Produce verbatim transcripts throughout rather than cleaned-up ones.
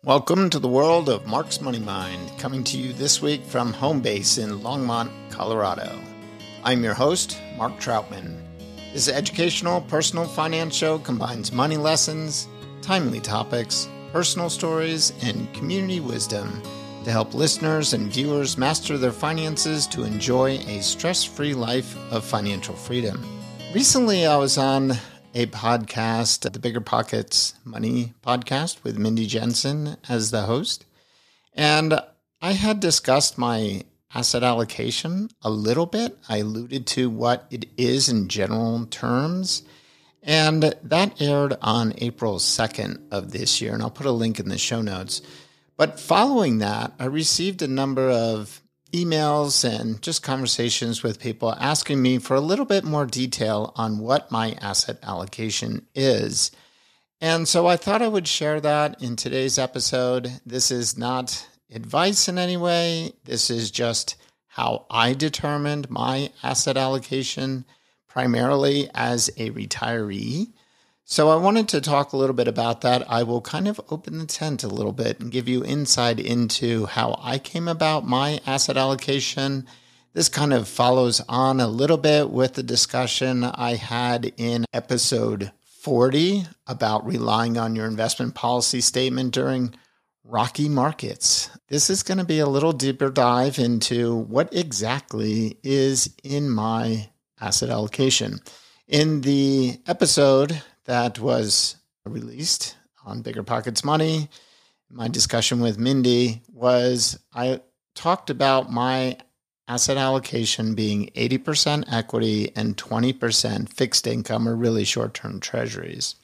Welcome to the world of Mark's Money Mind, coming to you this week from home base in Longmont, Colorado. I'm your host, Mark Troutman. This educational, personal finance show combines money lessons, timely topics, personal stories, and community wisdom to help listeners and viewers master their finances to enjoy a stress-free life of financial freedom. Recently, I was on a podcast, the Bigger Pockets Money podcast with Mindy Jensen as the host. And I had discussed my asset allocation a little bit. I alluded to what it is in general terms. And that aired on April second of this year. And I'll put a link in the show notes. But following that, I received a number of emails and just conversations with people asking me for a little bit more detail on what my asset allocation is. And so I thought I would share that in today's episode. This is not advice in any way. This is just how I determined my asset allocation, primarily as a retiree. So I wanted to talk a little bit about that. I will kind of open the tent a little bit and give you insight into how I came about my asset allocation. This kind of follows on a little bit with the discussion I had in episode forty about relying on your investment policy statement during rocky markets. This is going to be a little deeper dive into what exactly is in my asset allocation. In the episode that was released on Bigger Pockets Money, my discussion with Mindy was I talked about my asset allocation being eighty percent equity and twenty percent fixed income or really short-term treasuries.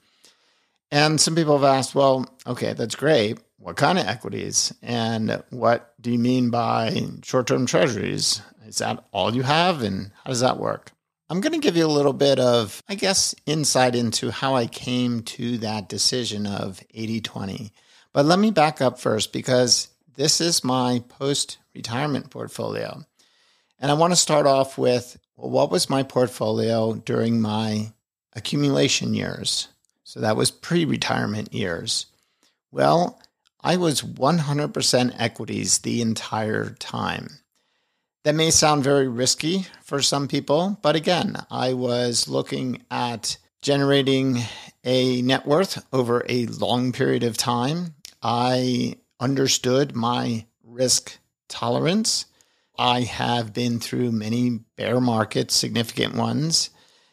And some people have asked, well, okay, that's great. What kind of equities? And what do you mean by short-term treasuries? Is that all you have? And how does that work? I'm going to give you a little bit of, I guess, insight into how I came to that decision of eighty twenty. But let me back up first because this is my post-retirement portfolio. And I want to start off with, well, what was my portfolio during my accumulation years? So that was pre-retirement years. Well, I was one hundred percent equities the entire time. That may sound very risky for some people, but again, I was looking at generating a net worth over a long period of time. I understood my risk tolerance. I have been through many bear markets, significant ones,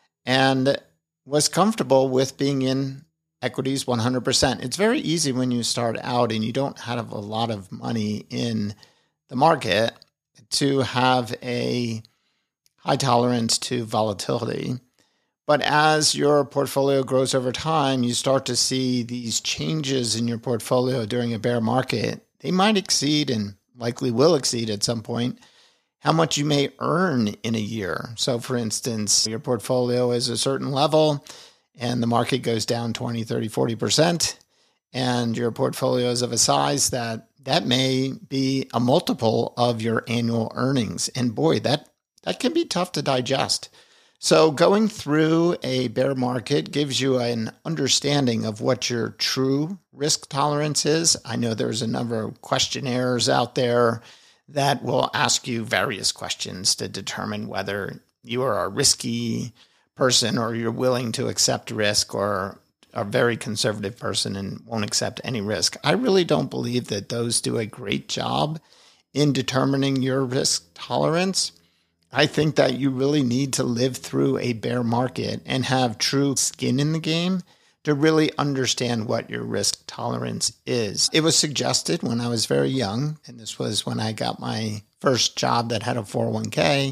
and was comfortable with being in equities one hundred percent. It's very easy when you start out and you don't have a lot of money in the market to have a high tolerance to volatility. But as your portfolio grows over time, you start to see these changes in your portfolio during a bear market. They might exceed and likely will exceed at some point how much you may earn in a year. So for instance, your portfolio is a certain level and the market goes down twenty, thirty, forty percent, and your portfolio is of a size that that may be a multiple of your annual earnings. And boy, that, that can be tough to digest. So going through a bear market gives you an understanding of what your true risk tolerance is. I know there's a number of questionnaires out there that will ask you various questions to determine whether you are a risky person or you're willing to accept risk or a very conservative person and won't accept any risk. I really don't believe that those do a great job in determining your risk tolerance. I think that you really need to live through a bear market and have true skin in the game to really understand what your risk tolerance is. It was suggested when I was very young, and this was when I got my first job that had a four oh one k,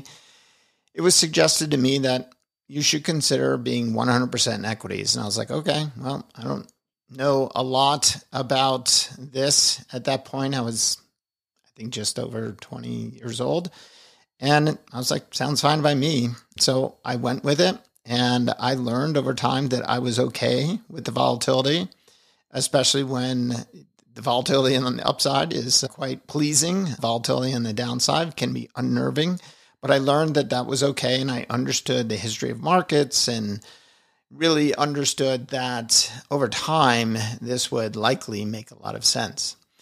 it was suggested to me that you should consider being one hundred percent in equities. And I was like, okay, well, I don't know a lot about this. At that point, I was, I think, just over twenty years old. And I was like, sounds fine by me. So I went with it. And I learned over time that I was okay with the volatility, especially when the volatility on the upside is quite pleasing. Volatility on the downside can be unnerving. But I learned that that was okay, and I understood the history of markets and really understood that over time, this would likely make a lot of sense.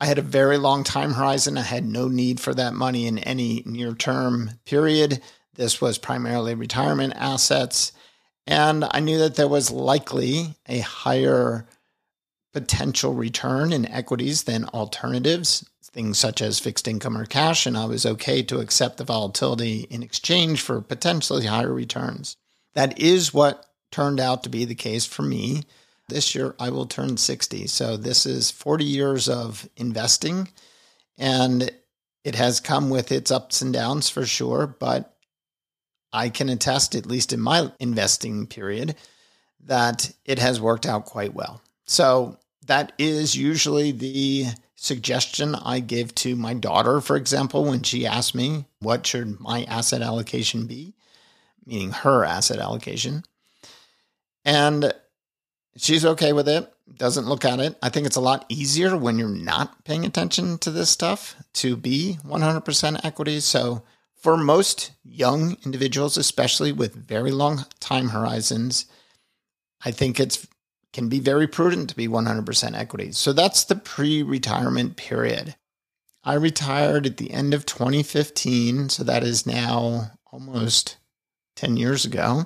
I had a very long time horizon. I had no need for that money in any near-term period. This was primarily retirement assets. And I knew that there was likely a higher potential return in equities than alternatives, things such as fixed income or cash, and I was okay to accept the volatility in exchange for potentially higher returns. That is what turned out to be the case for me. This year, I will turn sixty. So this is forty years of investing, and it has come with its ups and downs for sure, but I can attest, at least in my investing period, that it has worked out quite well. So that is usually the suggestion I give to my daughter, for example, when she asks me, what should my asset allocation be? Meaning her asset allocation. And she's okay with it, doesn't look at it. I think it's a lot easier when you're not paying attention to this stuff to be one hundred percent equity. So for most young individuals, especially with very long time horizons, I think it's can be very prudent to be one hundred percent equity. So that's the pre-retirement period. I retired at the end of twenty fifteen, so that is now almost ten years ago.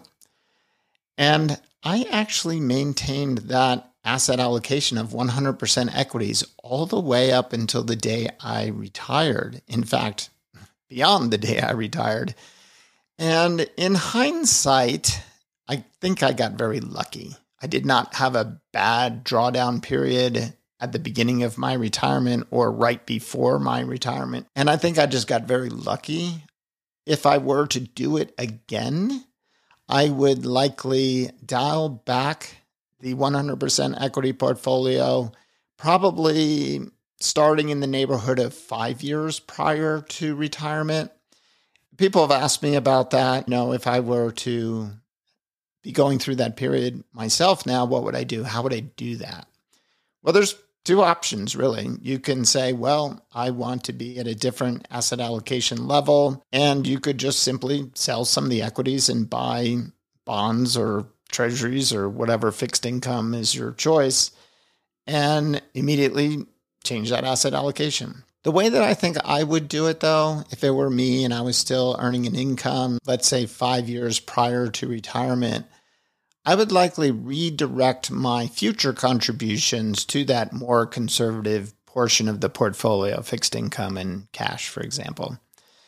And I actually maintained that asset allocation of one hundred percent equities all the way up until the day I retired. In fact, beyond the day I retired. And in hindsight, I think I got very lucky. I did not have a bad drawdown period at the beginning of my retirement or right before my retirement. And I think I just got very lucky. If I were to do it again, I would likely dial back the one hundred percent equity portfolio, probably starting in the neighborhood of five years prior to retirement. People have asked me about that. You know, if I were to be going through that period myself now, what would I do? How would I do that? Well, there's two options, really. You can say, well, I want to be at a different asset allocation level, and you could just simply sell some of the equities and buy bonds or treasuries or whatever fixed income is your choice, and immediately change that asset allocation. The way that I think I would do it, though, if it were me and I was still earning an income, let's say five years prior to retirement, I would likely redirect my future contributions to that more conservative portion of the portfolio, fixed income and cash, for example,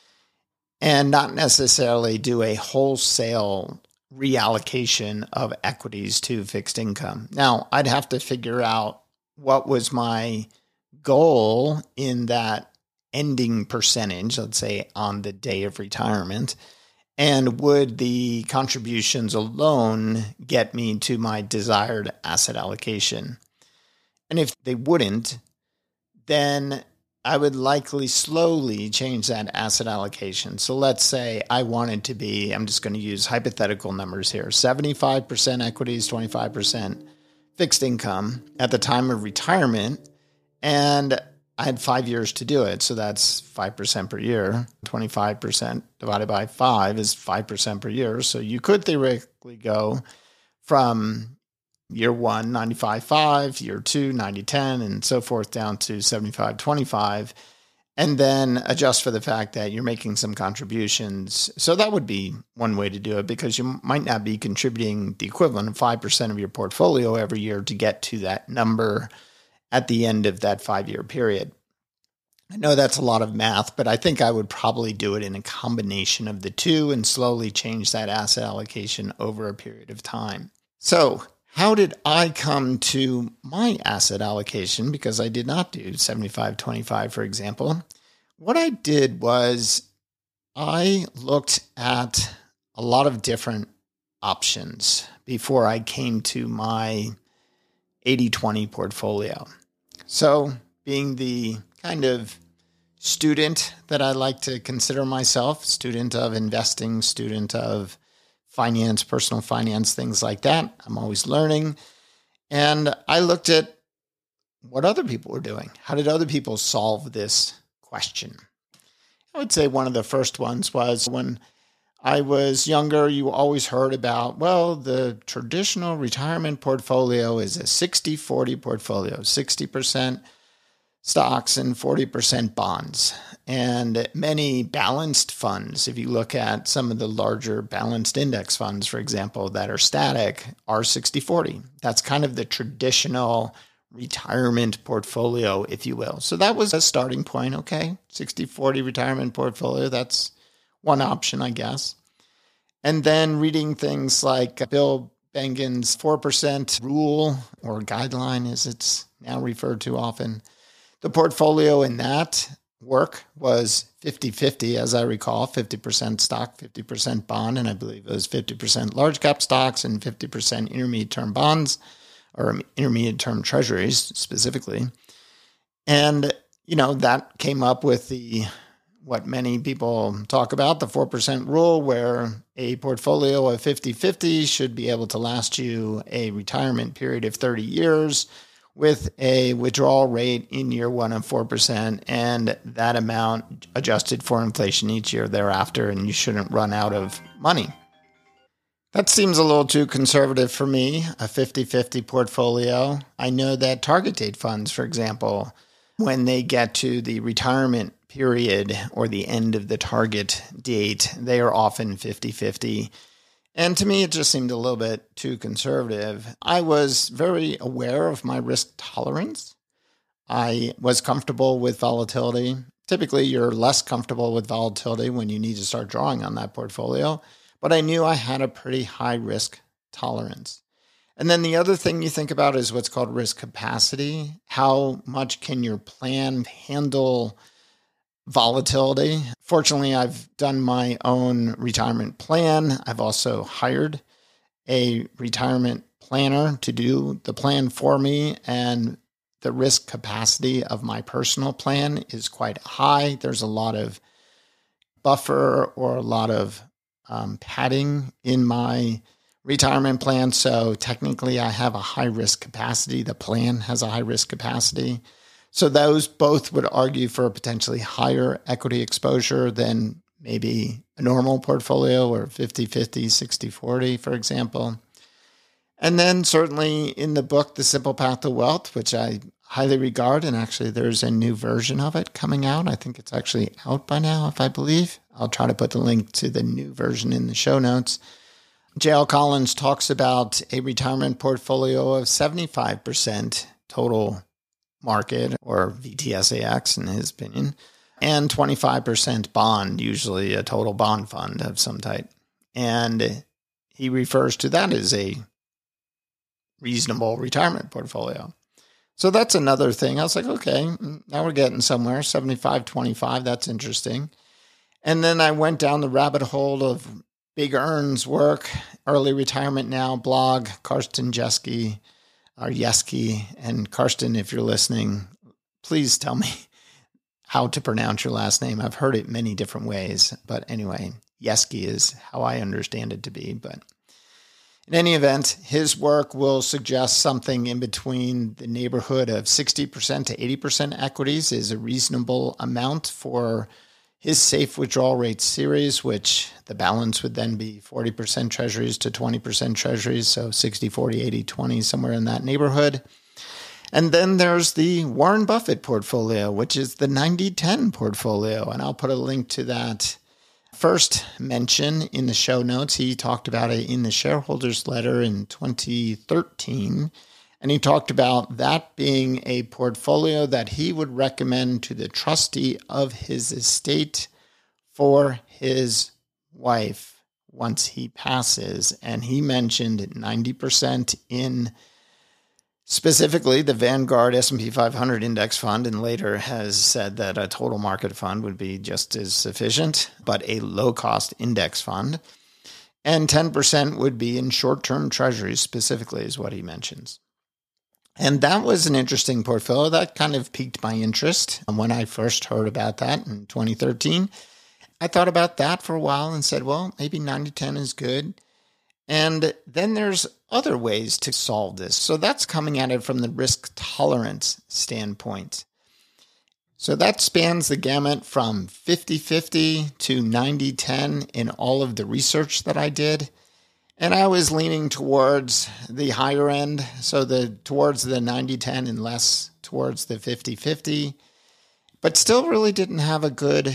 and not necessarily do a wholesale reallocation of equities to fixed income. Now, I'd have to figure out what was my goal in that ending percentage, let's say on the day of retirement, and would the contributions alone get me to my desired asset allocation? And if they wouldn't, then I would likely slowly change that asset allocation. So let's say I wanted to be, I'm just going to use hypothetical numbers here, seventy-five percent equities, twenty-five percent fixed income at the time of retirement. And I had five years to do it. So that's five percent per year. twenty-five percent divided by five is five percent per year. So you could theoretically go from year one, ninety-five five, year two, ninety ten, and so forth down to seventy-five twenty-five, and then adjust for the fact that you're making some contributions. So that would be one way to do it, because you might not be contributing the equivalent of five percent of your portfolio every year to get to that number at the end of that five-year period. I know that's a lot of math, but I think I would probably do it in a combination of the two and slowly change that asset allocation over a period of time. So how did I come to my asset allocation? Because I did not do seventy-five twenty-five, for example. What I did was I looked at a lot of different options before I came to my eighty twenty portfolio. So being the kind of student that I like to consider myself, student of investing, student of finance, personal finance, things like that. I'm always learning. And I looked at what other people were doing. How did other people solve this question? I would say one of the first ones was when I was younger, you always heard about, well, the traditional retirement portfolio is a sixty forty portfolio, sixty percent stocks and forty percent bonds. And many balanced funds, if you look at some of the larger balanced index funds, for example, that are static, are sixty forty. That's kind of the traditional retirement portfolio, if you will. So that was a starting point. Okay, sixty forty retirement portfolio. That's one option, I guess. And then reading things like Bill Bengen's four percent rule, or guideline as it's now referred to often. The portfolio in that work was fifty-fifty, as I recall, fifty percent stock, fifty percent bond, and I believe it was fifty percent large cap stocks and fifty percent intermediate term bonds, or intermediate term treasuries specifically. And, you know, that came up with the, what many people talk about, the four percent rule, where a portfolio of fifty-fifty should be able to last you a retirement period of thirty years with a withdrawal rate in year one of four percent and that amount adjusted for inflation each year thereafter, and you shouldn't run out of money. That seems a little too conservative for me, a fifty-fifty portfolio. I know that target date funds, for example, when they get to the retirement period or the end of the target date, they are often fifty-fifty. And to me, it just seemed a little bit too conservative. I was very aware of my risk tolerance. I was comfortable with volatility. Typically, you're less comfortable with volatility when you need to start drawing on that portfolio. But I knew I had a pretty high risk tolerance. And then the other thing you think about is what's called risk capacity. How much can your plan handle volatility? Fortunately, I've done my own retirement plan. I've also hired a retirement planner to do the plan for me, and the risk capacity of my personal plan is quite high. There's a lot of buffer or a lot of um, padding in my retirement plan. So technically, I have a high risk capacity. The plan has a high risk capacity. So those both would argue for a potentially higher equity exposure than maybe a normal portfolio, or fifty-fifty, sixty-forty, for example. And then certainly in the book, The Simple Path to Wealth, which I highly regard, and actually there's a new version of it coming out. I think it's actually out by now, if I believe. I'll try to put the link to the new version in the show notes. J L Collins talks about a retirement portfolio of seventy-five percent total market, or V T S A X in his opinion, and twenty-five percent bond, usually a total bond fund of some type. And he refers to that as a reasonable retirement portfolio. So that's another thing. I was like, okay, now we're getting somewhere, seventy-five twenty-five, that's interesting. And then I went down the rabbit hole of Big Earn's work, Early Retirement Now blog, Karsten Jeske, or Yeski. And Karsten, if you're listening, please tell me how to pronounce your last name. I've heard it many different ways, but anyway, Yeski is how I understand it to be. But in any event, his work will suggest something in between the neighborhood of sixty percent to eighty percent equities is a reasonable amount for his safe withdrawal rate series, which the balance would then be forty percent treasuries to twenty percent treasuries, so sixty, forty, eighty, twenty, somewhere in that neighborhood. And then there's the Warren Buffett portfolio, which is the ninety ten portfolio, and I'll put a link to that first mention in the show notes. He talked about it in the shareholders letter in twenty thirteen. And he talked about that being a portfolio that he would recommend to the trustee of his estate for his wife once he passes. And he mentioned ninety percent in specifically the Vanguard S and P five hundred index fund, and later has said that a total market fund would be just as sufficient, but a low-cost index fund. And ten percent would be in short-term treasuries specifically is what he mentions. And that was an interesting portfolio. That kind of piqued my interest when I first heard about that in twenty thirteen. I thought about that for a while and said, well, maybe ninety ten is good. And then there's other ways to solve this. So that's coming at it from the risk tolerance standpoint. So that spans the gamut from fifty-fifty to ninety ten in all of the research that I did. And I was leaning towards the higher end, so the towards the ninety ten and less towards the fifty fifty, but still really didn't have a good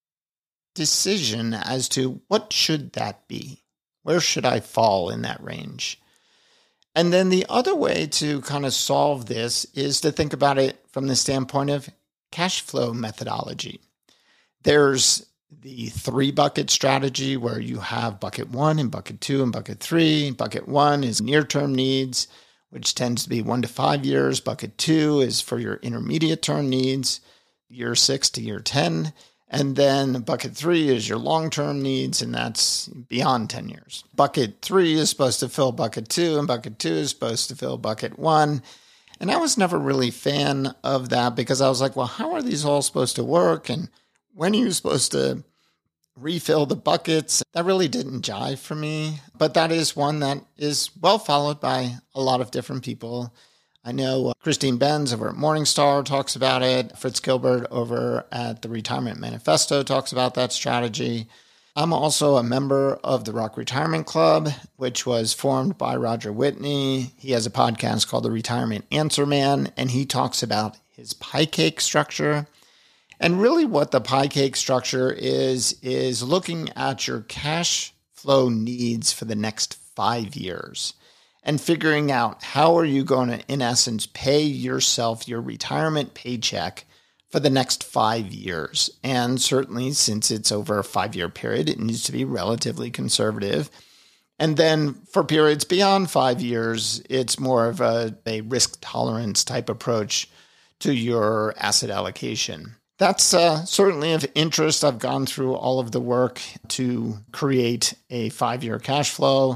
decision as to what should that be? Where should I fall in that range? And then the other way to kind of solve this is to think about it from the standpoint of cash flow methodology. There's the three bucket strategy where you have bucket one and bucket two and bucket three. Bucket one is near-term needs, which tends to be one to five years. Bucket two is for your intermediate term needs, year six to year ten. And then bucket three is your long-term needs, and that's beyond ten years. Bucket three is supposed to fill bucket two, and bucket two is supposed to fill bucket one. And I was never really a fan of that because I was like, well, how are these all supposed to work? And when are you supposed to refill the buckets? That really didn't jive for me. But that is one that is well followed by a lot of different people. I know Christine Benz over at Morningstar talks about it. Fritz Gilbert over at the Retirement Manifesto talks about that strategy. I'm also a member of the Rock Retirement Club, which was formed by Roger Whitney. He has a podcast called The Retirement Answer Man, and he talks about his pie cake structure. And really what the pie cake structure is, is looking at your cash flow needs for the next five years. And figuring out how are you going to, in essence, pay yourself your retirement paycheck for the next five years. And certainly, since it's over a five-year period, it needs to be relatively conservative. And then for periods beyond five years, it's more of a, a risk tolerance type approach to your asset allocation. That's uh, certainly of interest. I've gone through all of the work to create a five-year cash flow.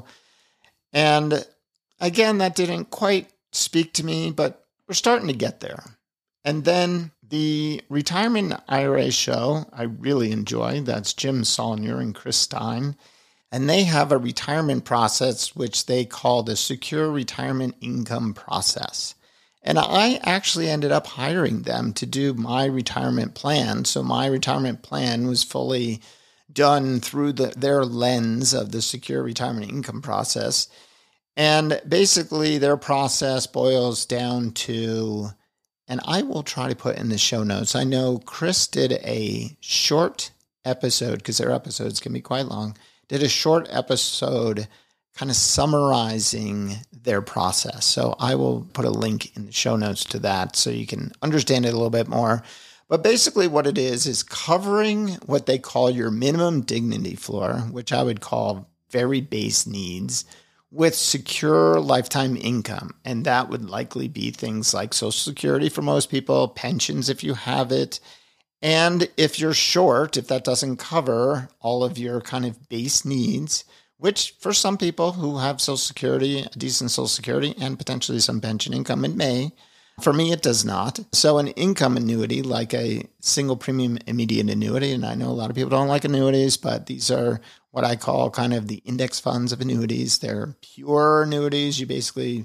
And again, that didn't quite speak to me, but we're starting to get there. And then the Retirement I R A show, I really enjoy. That's Jim Saulnier and Chris Stein. And they have a retirement process, which they call the Secure Retirement Income Process. And I actually ended up hiring them to do my retirement plan. So my retirement plan was fully done through the, their lens of the Secure Retirement Income Process. And basically their process boils down to, and I will try to put in the show notes. I know Chris did a short episode, because their episodes can be quite long, did a short episode kind of summarizing their process. So I will put a link in the show notes to that so you can understand it a little bit more. But basically what it is, is covering what they call your minimum dignity floor, which I would call very base needs, with secure lifetime income. And that would likely be things like Social Security for most people, pensions if you have it. And if you're short, if that doesn't cover all of your kind of base needs, which for some people who have Social Security, a decent Social Security, and potentially some pension income, it may. For me, it does not. So an income annuity, like a single premium immediate annuity, and I know a lot of people don't like annuities, but these are what I call kind of the index funds of annuities. They're pure annuities. You basically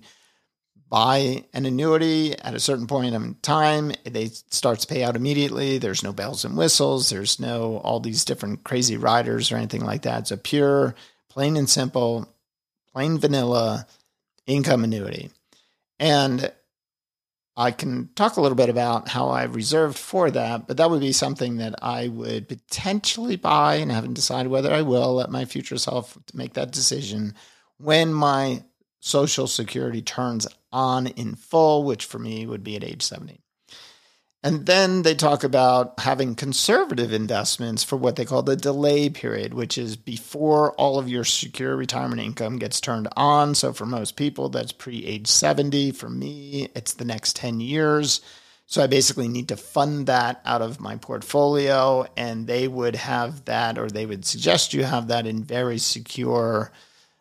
buy an annuity at a certain point in time. They start to pay out immediately. There's no bells and whistles. There's no all these different crazy riders or anything like that. It's a pure, plain and simple, plain vanilla income annuity. And I can talk a little bit about how I've reserved for that, but that would be something that I would potentially buy, and haven't decided whether I will. Let my future self make that decision when my Social Security turns on in full, which for me would be at age seventy. And then they talk about having conservative investments for what they call the delay period, which is before all of your secure retirement income gets turned on. So for most people, that's pre-age seventy. For me, it's the next ten years. So I basically need to fund that out of my portfolio, and they would have that, or they would suggest you have that in very secure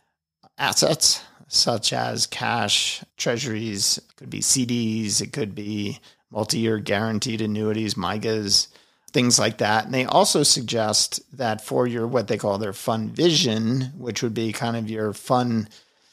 assets, such as cash, treasuries, it could be C Ds, it could be multi-year guaranteed annuities, M I G As, things like that. And they also suggest that for your, what they call their fund vision, which would be kind of your fun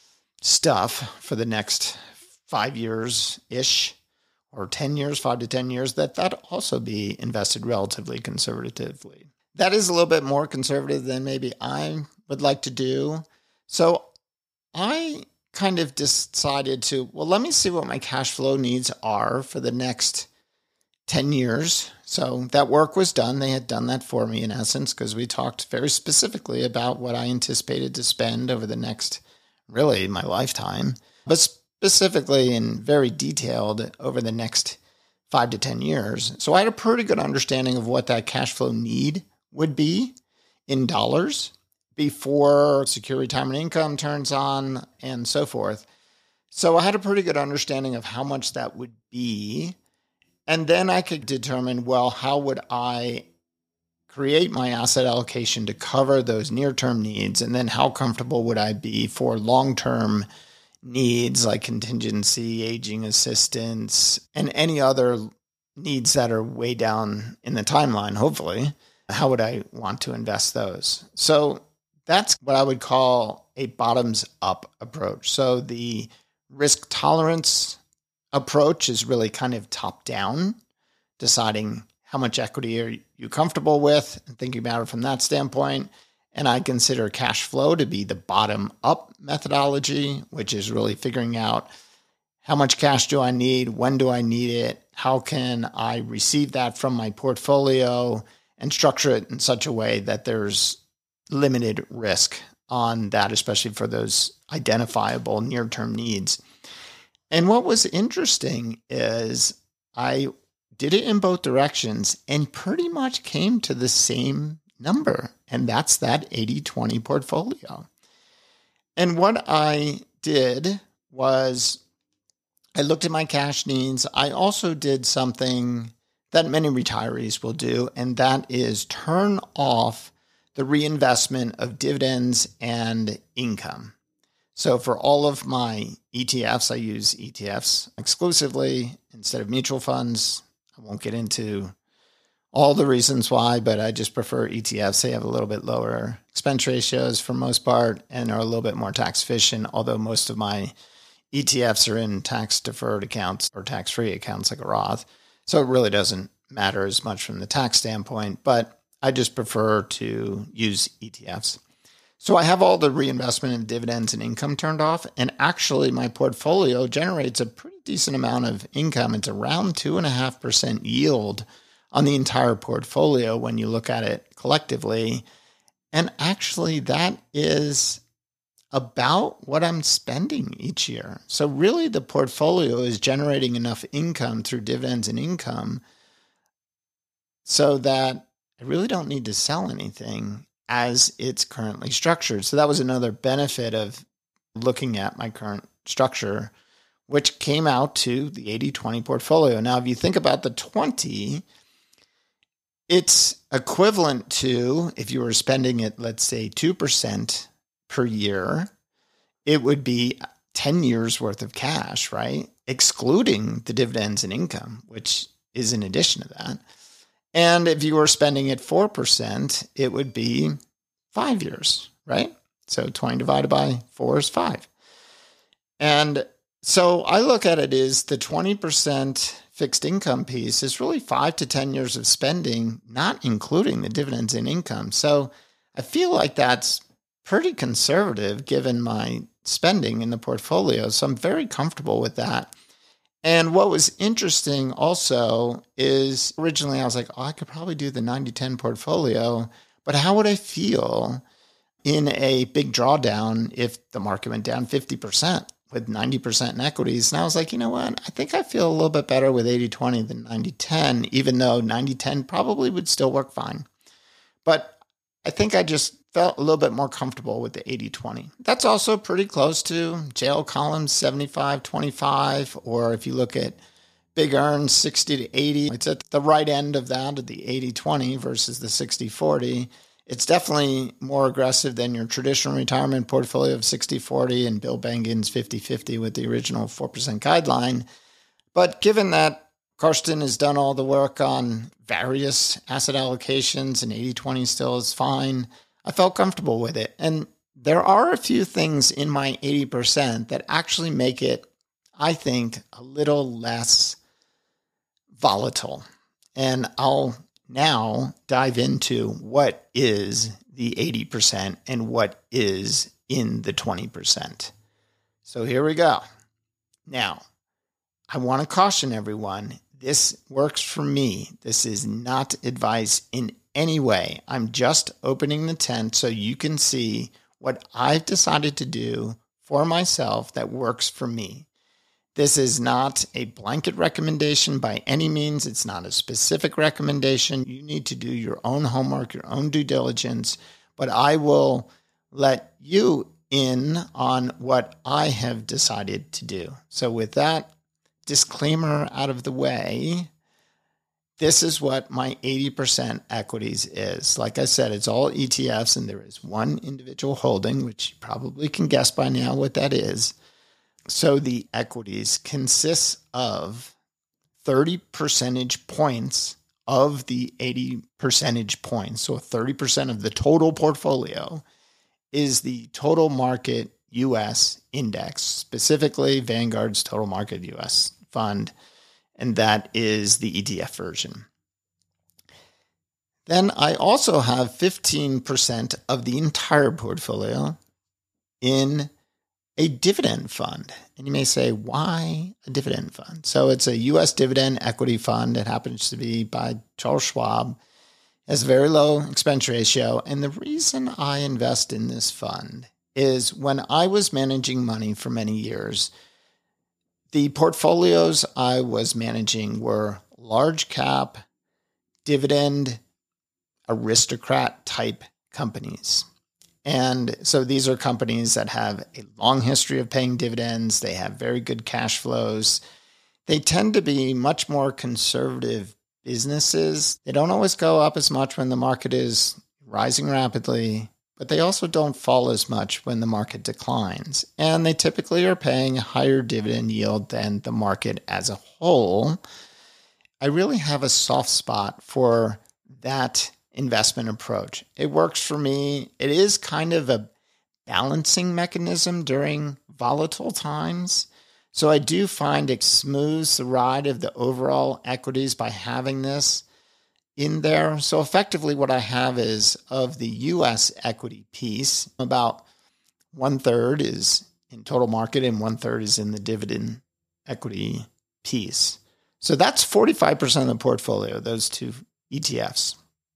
stuff for the next five years-ish, or ten years, five to ten years, that that also be invested relatively conservatively. That is a little bit more conservative than maybe I would like to do. So I kind of decided to, well, let me see what my cash flow needs are for the next ten years. So that work was done. They had done that for me in essence, because we talked very specifically about what I anticipated to spend over the next, really my lifetime, but specifically and very detailed over the next five to ten years. So I had a pretty good understanding of what that cash flow need would be in dollars before secure retirement income turns on and so forth. So I had a pretty good understanding of how much that would be. And then I could determine, well, how would I create my asset allocation to cover those near-term needs? And then how comfortable would I be for long-term needs like contingency, aging assistance, and any other needs that are way down in the timeline, hopefully? How would I want to invest those? So that's what I would call a bottoms-up approach. So the risk tolerance approach is really kind of top-down, deciding how much equity are you comfortable with and thinking about it from that standpoint. And I consider cash flow to be the bottom-up methodology, which is really figuring out how much cash do I need, when do I need it, how can I receive that from my portfolio, and structure it in such a way that there's limited risk on that, especially for those identifiable near-term needs. And what was interesting is I did it in both directions and pretty much came to the same number, and that's that eighty twenty portfolio. And what I did was I looked at my cash needs. I also did something that many retirees will do, and that is turn off the reinvestment of dividends and income. So for all of my E T Fs, I use E T Fs exclusively instead of mutual funds. I won't get into all the reasons why, but I just prefer E T Fs. They have a little bit lower expense ratios for most part and are a little bit more tax efficient, although most of my E T Fs are in tax deferred accounts or tax-free accounts like a Roth. So it really doesn't matter as much from the tax standpoint, but I just prefer to use E T Fs. So I have all the reinvestment in dividends and income turned off, and actually my portfolio generates a pretty decent amount of income. It's around two point five percent yield on the entire portfolio when you look at it collectively. And actually that is about what I'm spending each year. So really the portfolio is generating enough income through dividends and income so that I really don't need to sell anything as it's currently structured. So that was another benefit of looking at my current structure, which came out to the eighty twenty portfolio. Now, if you think about the twenty, it's equivalent to, if you were spending it, let's say two percent per year, it would be ten years worth of cash, right? Excluding the dividends and income, which is in addition to that. And if you were spending it four percent, it would be five years, right? So twenty divided by four is five. And so I look at it as the twenty percent fixed income piece is really five to ten years of spending, not including the dividends and income. So I feel like that's pretty conservative given my spending in the portfolio. So I'm very comfortable with that. And what was interesting also is originally I was like, oh, I could probably do the ninety ten portfolio, but how would I feel in a big drawdown if the market went down fifty percent with ninety percent in equities? And I was like, you know what? I think I feel a little bit better with eighty twenty than ninety ten, even though ninety ten probably would still work fine. But I think I just felt a little bit more comfortable with the eighty twenty. That's also pretty close to J L Collins seventy-five twenty-five, or if you look at Big Earn sixty to eighty, it's at the right end of that, of the eighty twenty versus the sixty forty. It's definitely more aggressive than your traditional retirement portfolio of sixty forty and Bill Bengen's fifty fifty with the original four percent guideline. But given that Karsten has done all the work on various asset allocations and eighty twenty still is fine, I felt comfortable with it. And there are a few things in my eighty percent that actually make it, I think, a little less volatile. And I'll now dive into what is the eighty percent and what is in the twenty percent. So here we go. Now, I want to caution everyone, this works for me. This is not advice in any way. I'm just opening the tent so you can see what I've decided to do for myself that works for me. This is not a blanket recommendation by any means. It's not a specific recommendation. You need to do your own homework, your own due diligence, but I will let you in on what I have decided to do. So with that disclaimer out of the way, this is what my eighty percent equities is. Like I said, it's all E T Fs, and there is one individual holding, which you probably can guess by now what that is. So the equities consists of thirty percentage points of the eighty percentage points. So thirty percent of the total portfolio is the total market U S index, specifically Vanguard's total market U S fund, and that is the E T F version. Then I also have fifteen percent of the entire portfolio in a dividend fund. And you may say, why a dividend fund? So it's a U S dividend equity fund. It happens to be by Charles Schwab. It has a very low expense ratio. And the reason I invest in this fund is when I was managing money for many years, the portfolios I was managing were large cap, dividend, aristocrat type companies. And so these are companies that have a long history of paying dividends. They have very good cash flows. They tend to be much more conservative businesses. They don't always go up as much when the market is rising rapidly, but they also don't fall as much when the market declines. And they typically are paying a higher dividend yield than the market as a whole. I really have a soft spot for that investment approach. It works for me. It is kind of a balancing mechanism during volatile times. So I do find it smooths the ride of the overall equities by having this in there. So effectively what I have is of the U S equity piece, about one third is in total market and one third is in the dividend equity piece. So that's forty-five percent of the portfolio, those two E T Fs.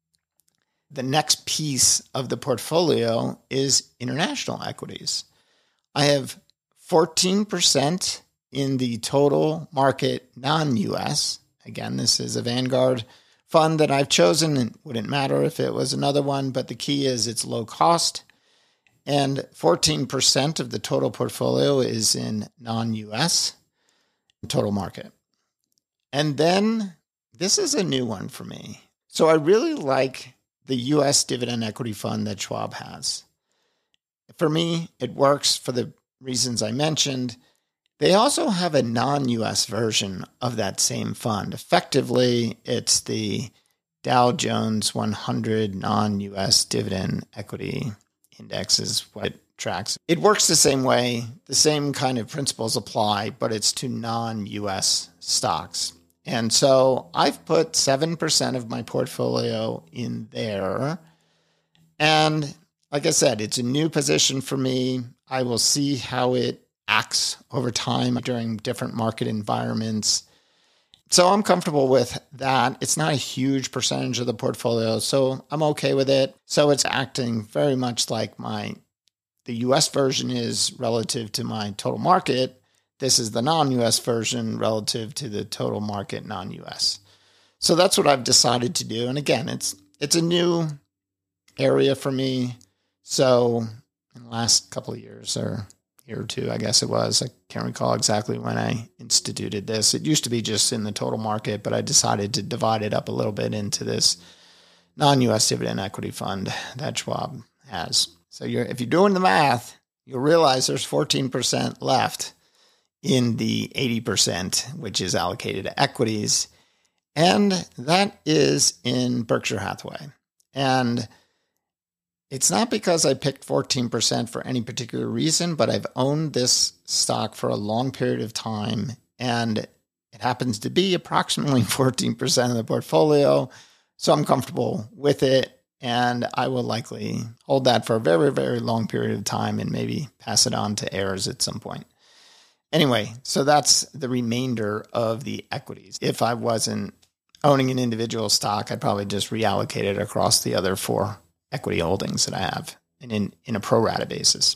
The next piece of the portfolio is international equities. I have fourteen percent in the total market non-U S. Again, this is a Vanguard fund that I've chosen. It wouldn't matter if it was another one, but the key is it's low cost. And fourteen percent of the total portfolio is in non-U S total market. And then this is a new one for me. So I really like the U S dividend equity fund that Schwab has. For me, it works for the reasons I mentioned. They also have a non-U S version of that same fund. Effectively, it's the Dow Jones one hundred non-U S dividend equity index is what it tracks. It works the same way. The same kind of principles apply, but it's to non-U S stocks. And so I've put seven percent of my portfolio in there. And like I said, it's a new position for me. I will see how it acts over time during different market environments. So I'm comfortable with that. It's not a huge percentage of the portfolio, so I'm okay with it. So it's acting very much like my the U S version is relative to my total market. This is the non-U S version relative to the total market non-U S. So that's what I've decided to do. And again, it's it's a new area for me. So in the last couple of years or year or two, I guess it was, I can't recall exactly when I instituted this. It used to be just in the total market, but I decided to divide it up a little bit into this non-U S dividend equity fund that Schwab has. So you're, if you're doing the math, you'll realize there's fourteen percent left in the eighty percent, which is allocated to equities. And that is in Berkshire Hathaway. And it's not because I picked fourteen percent for any particular reason, but I've owned this stock for a long period of time. And it happens to be approximately fourteen percent of the portfolio. So I'm comfortable with it. And I will likely hold that for a very, very long period of time and maybe pass it on to heirs at some point. Anyway, so that's the remainder of the equities. If I wasn't owning an individual stock, I'd probably just reallocate it across the other four equity holdings that I have and in, in a pro rata basis.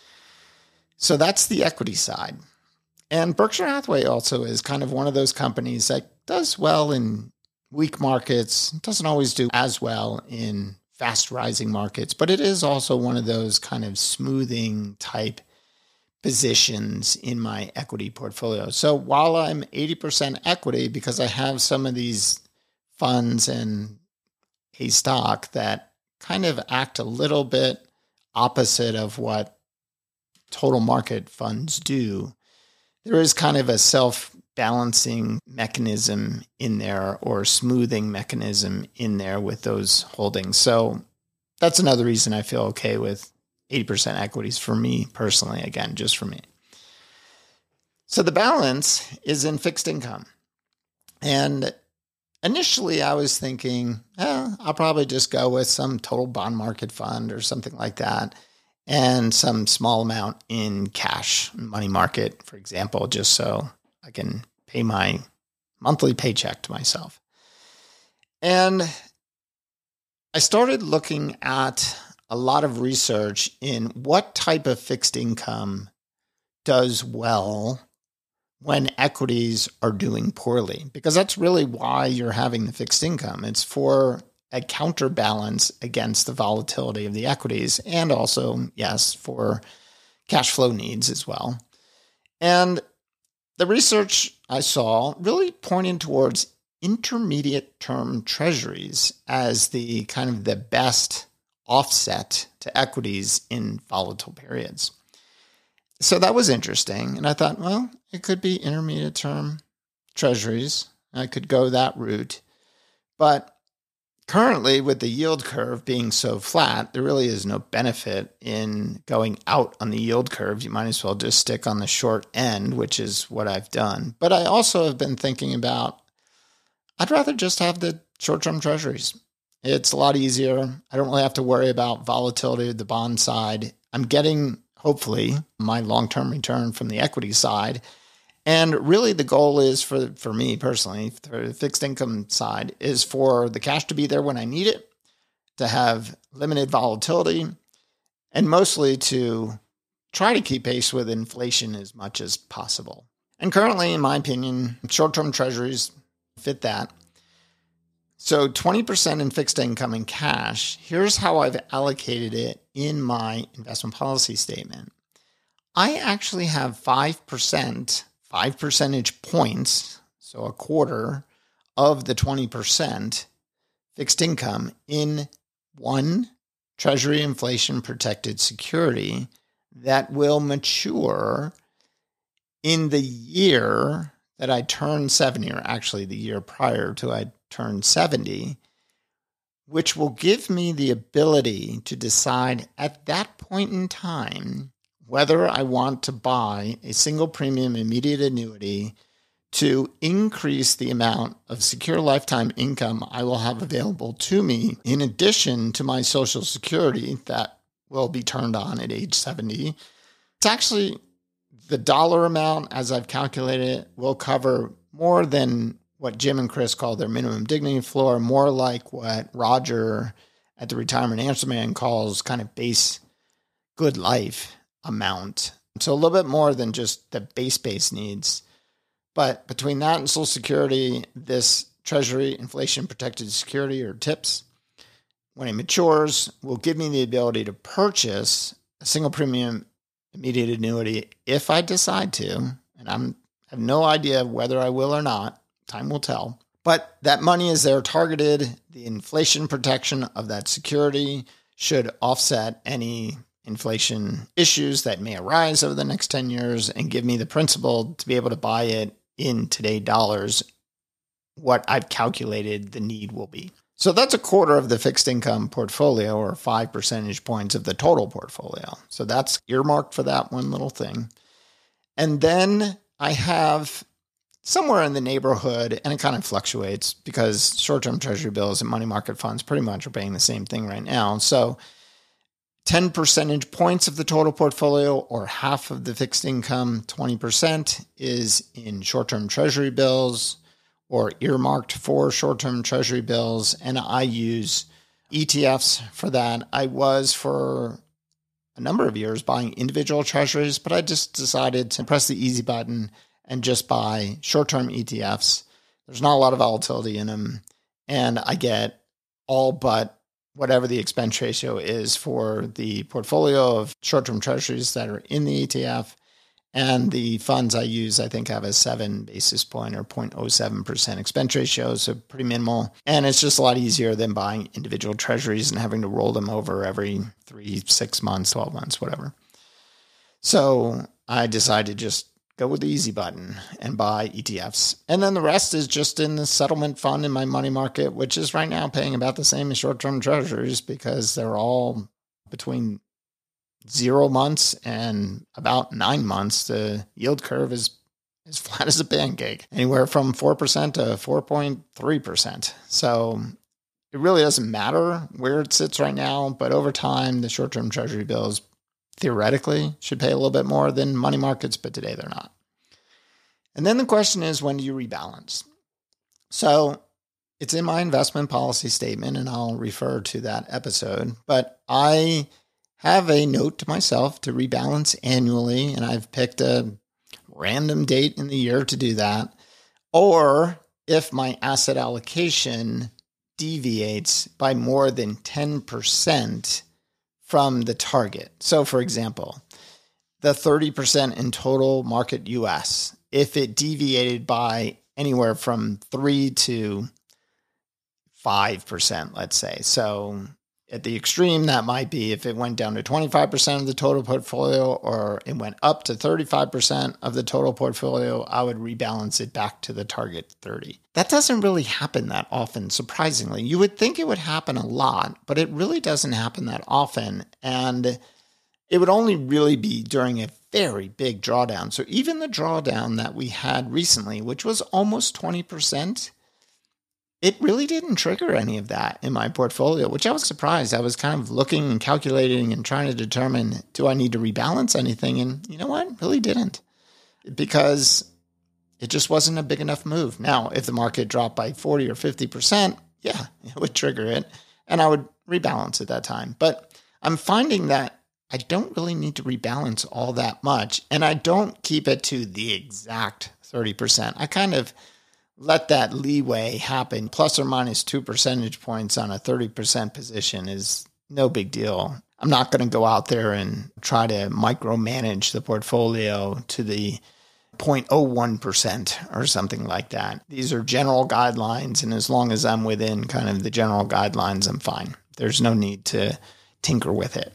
So that's the equity side. And Berkshire Hathaway also is kind of one of those companies that does well in weak markets, doesn't always do as well in fast rising markets, but it is also one of those kind of smoothing type positions in my equity portfolio. So while I'm eighty percent equity, because I have some of these funds and a stock that kind of act a little bit opposite of what total market funds do, there is kind of a self-balancing mechanism in there or smoothing mechanism in there with those holdings. So that's another reason I feel okay with eighty percent equities for me personally, again, just for me. So the balance is in fixed income. And initially I was thinking, eh, I'll probably just go with some total bond market fund or something like that, and some small amount in cash, money market, for example, just so I can pay my monthly paycheck to myself. And I started looking at a lot of research in what type of fixed income does well when equities are doing poorly, because that's really why you're having the fixed income. It's for a counterbalance against the volatility of the equities, and also, yes, for cash flow needs as well. And the research I saw really pointing towards intermediate term treasuries as the kind of the best offset to equities in volatile periods. So that was interesting. And I thought, well, it could be intermediate term treasuries. I could go that route. But currently, with the yield curve being so flat, there really is no benefit in going out on the yield curve. You might as well just stick on the short end, which is what I've done. But I also have been thinking about, I'd rather just have the short-term treasuries. It's a lot easier. I don't really have to worry about volatility of the bond side. I'm getting, hopefully, my long-term return from the equity side. And really the goal is for, for me personally, for the fixed income side, is for the cash to be there when I need it, to have limited volatility, and mostly to try to keep pace with inflation as much as possible. And currently, in my opinion, short-term treasuries fit that. So twenty percent in fixed income and cash. Here's how I've allocated it in my investment policy statement. I actually have five percent, five percentage points, so a quarter of the twenty percent fixed income in one Treasury inflation protected security that will mature in the year that I turn seventy, or actually the year prior to I turn seventy, which will give me the ability to decide at that point in time whether I want to buy a single premium immediate annuity to increase the amount of secure lifetime income I will have available to me, in addition to my Social Security that will be turned on at age seventy. It's actually the dollar amount, as I've calculated it, will cover more than what Jim and Chris call their minimum dignity floor, more like what Roger at the Retirement Answer Man calls kind of base good life amount. So a little bit more than just the base base needs. But between that and Social Security, this Treasury inflation protected security, or TIPS, when it matures, will give me the ability to purchase a single premium immediate annuity if I decide to, and I'm have no idea whether I will or not. Time will tell. But that money is there targeted. The inflation protection of that security should offset any inflation issues that may arise over the next ten years and give me the principal to be able to buy it in today's dollars, what I've calculated the need will be. So that's a quarter of the fixed income portfolio, or five percentage points of the total portfolio. So that's earmarked for that one little thing. And then I have somewhere in the neighborhood, and it kind of fluctuates because short-term treasury bills and money market funds pretty much are paying the same thing right now. So ten percentage points of the total portfolio, or half of the fixed income, twenty percent, is in short-term treasury bills or earmarked for short-term treasury bills. And I use E T Fs for that. I was for a number of years buying individual treasuries, but I just decided to press the easy button and just buy short-term E T Fs. There's not a lot of volatility in them, and I get all but whatever the expense ratio is for the portfolio of short-term treasuries that are in the E T F. And the funds I use, I think, have a seven basis point or zero point zero seven percent expense ratio, so pretty minimal. And it's just a lot easier than buying individual treasuries and having to roll them over every three, six months, twelve months, whatever. So I decided to just go with the easy button and buy E T Fs. And then the rest is just in the settlement fund in my money market, which is right now paying about the same as short-term treasuries because they're all between zero months and about nine months. The yield curve is as flat as a pancake, anywhere from four percent to four point three percent. So it really doesn't matter where it sits right now, but over time, the short-term treasury bills theoretically should pay a little bit more than money markets, but today they're not. And then the question is, when do you rebalance? So it's in my investment policy statement, and I'll refer to that episode, but I have a note to myself to rebalance annually, and I've picked a random date in the year to do that. Or if my asset allocation deviates by more than ten percent from the target. So for example, the thirty percent in total market U S, if it deviated by anywhere from three to five percent, let's say. So at the extreme, that might be if it went down to twenty-five percent of the total portfolio, or it went up to thirty-five percent of the total portfolio, I would rebalance it back to the target thirty. That doesn't really happen that often, surprisingly. You would think it would happen a lot, but it really doesn't happen that often. And it would only really be during a very big drawdown. So even the drawdown that we had recently, which was almost twenty percent, it really didn't trigger any of that in my portfolio, which I was surprised. I was kind of looking and calculating and trying to determine, do I need to rebalance anything? And you know what? Really didn't, because it just wasn't a big enough move. Now, if the market dropped by forty or fifty percent, yeah, it would trigger it, and I would rebalance at that time. But I'm finding that I don't really need to rebalance all that much, and I don't keep it to the exact thirty percent. I kind of let that leeway happen. Plus or minus two percentage points on a thirty percent position is no big deal. I'm not going to go out there and try to micromanage the portfolio to the zero point zero one percent or something like that. These are general guidelines, and as long as I'm within kind of the general guidelines, I'm fine. There's no need to tinker with it.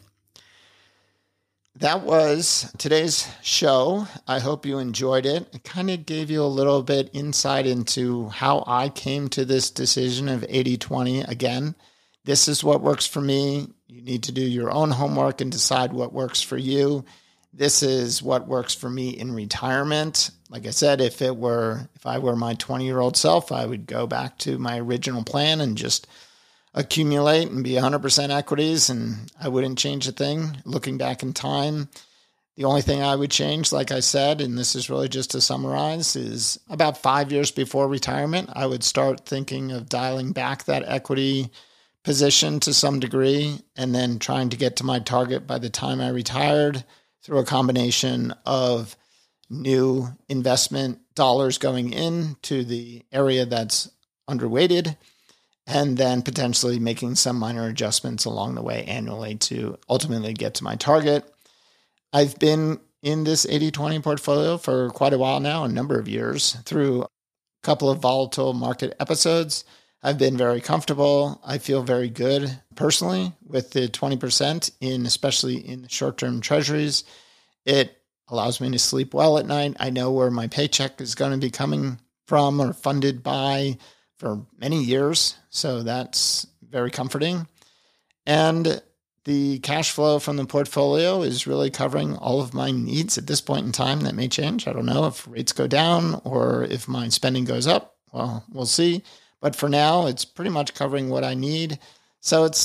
That was today's show. I hope you enjoyed it. It kind of gave you a little bit insight into how I came to this decision of eighty twenty. Again, this is what works for me. You need to do your own homework and decide what works for you. This is what works for me in retirement. Like I said, if it were, if I were my twenty-year-old self, I would go back to my original plan and just accumulate and be one hundred percent equities, and I wouldn't change a thing. Looking back in time, the only thing I would change, like I said, and this is really just to summarize, is about five years before retirement, I would start thinking of dialing back that equity position to some degree, and then trying to get to my target by the time I retired through a combination of new investment dollars going into the area that's underweighted, and then potentially making some minor adjustments along the way annually to ultimately get to my target. I've been in this eighty twenty portfolio for quite a while now, a number of years, through a couple of volatile market episodes. I've been very comfortable. I feel very good personally with the twenty percent in, especially in the short-term treasuries. It allows me to sleep well at night. I know where my paycheck is going to be coming from or funded by for many years. So that's very comforting. And the cash flow from the portfolio is really covering all of my needs at this point in time. That may change. I don't know if rates go down or if my spending goes up. Well, we'll see. But for now, it's pretty much covering what I need. So it's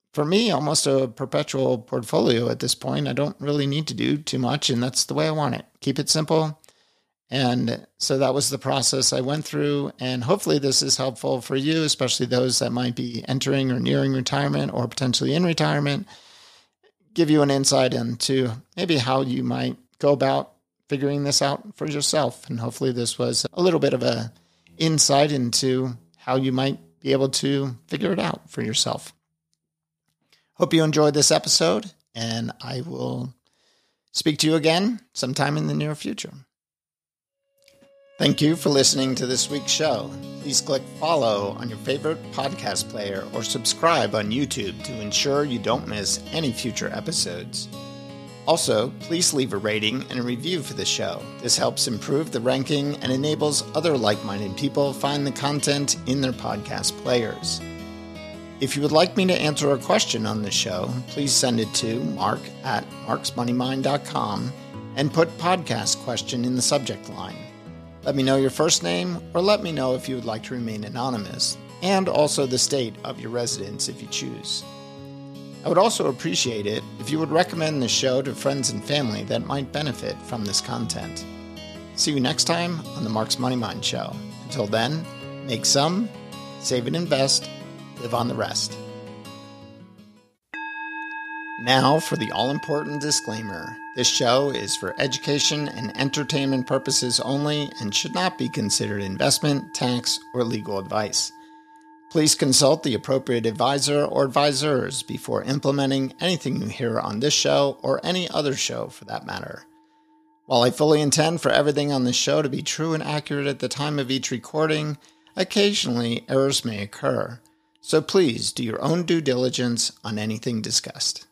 for me, almost a perpetual portfolio at this point. I don't really need to do too much, and that's the way I want it. Keep it simple. And so that was the process I went through, and hopefully this is helpful for you, especially those that might be entering or nearing retirement or potentially in retirement. Give you an insight into maybe how you might go about figuring this out for yourself. And hopefully this was a little bit of a insight into how you might be able to figure it out for yourself. Hope you enjoyed this episode, and I will speak to you again sometime in the near future. Thank you for listening to this week's show. Please click follow on your favorite podcast player or subscribe on YouTube to ensure you don't miss any future episodes. Also, please leave a rating and a review for the show. This helps improve the ranking and enables other like-minded people find the content in their podcast players. If you would like me to answer a question on the show, please send it to mark at marks money mind dot com and put podcast question in the subject line. Let me know your first name, or let me know if you would like to remain anonymous, and also the state of your residence if you choose. I would also appreciate it if you would recommend the show to friends and family that might benefit from this content. See you next time on the Mark's Money Mind Show. Until then, make some, save and invest, live on the rest. Now for the all-important disclaimer. This show is for education and entertainment purposes only and should not be considered investment, tax, or legal advice. Please consult the appropriate advisor or advisors before implementing anything you hear on this show or any other show for that matter. While I fully intend for everything on this show to be true and accurate at the time of each recording, occasionally errors may occur. So please do your own due diligence on anything discussed.